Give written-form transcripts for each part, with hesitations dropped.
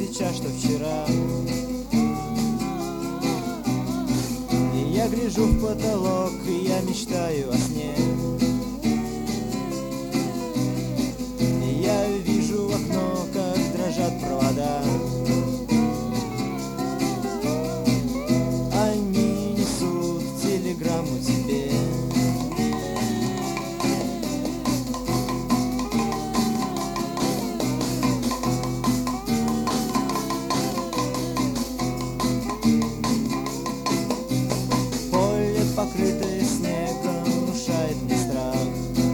сейчас, что вчера. И я гляжу в потолок, и я мечтаю о сне. И я вижу в окно, как дрожат провода. Они несут телеграмму тебе. Покрытое снегом, внушает мне страх.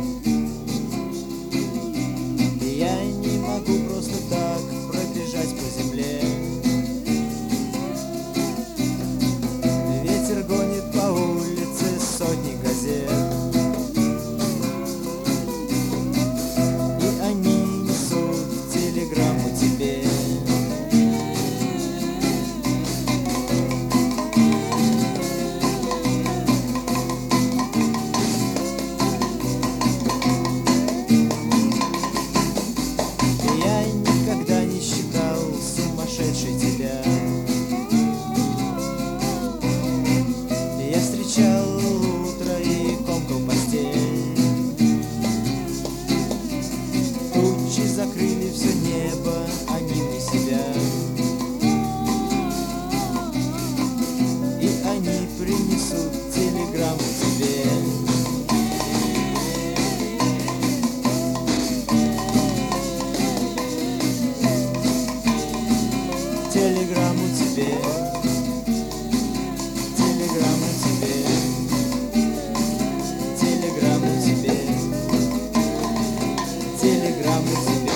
И я не могу просто так пробежать по земле. Ветер гонит по улице сотни газет, и они несут телеграмму тебе. Тебя. Я встречал утро и комкал постель. Тучи закрыли все небо, они вне себя. И они принесут телеграмму тебе. Телеграмму тебе, телеграмму тебе, телеграмму тебе, телеграмму тебе.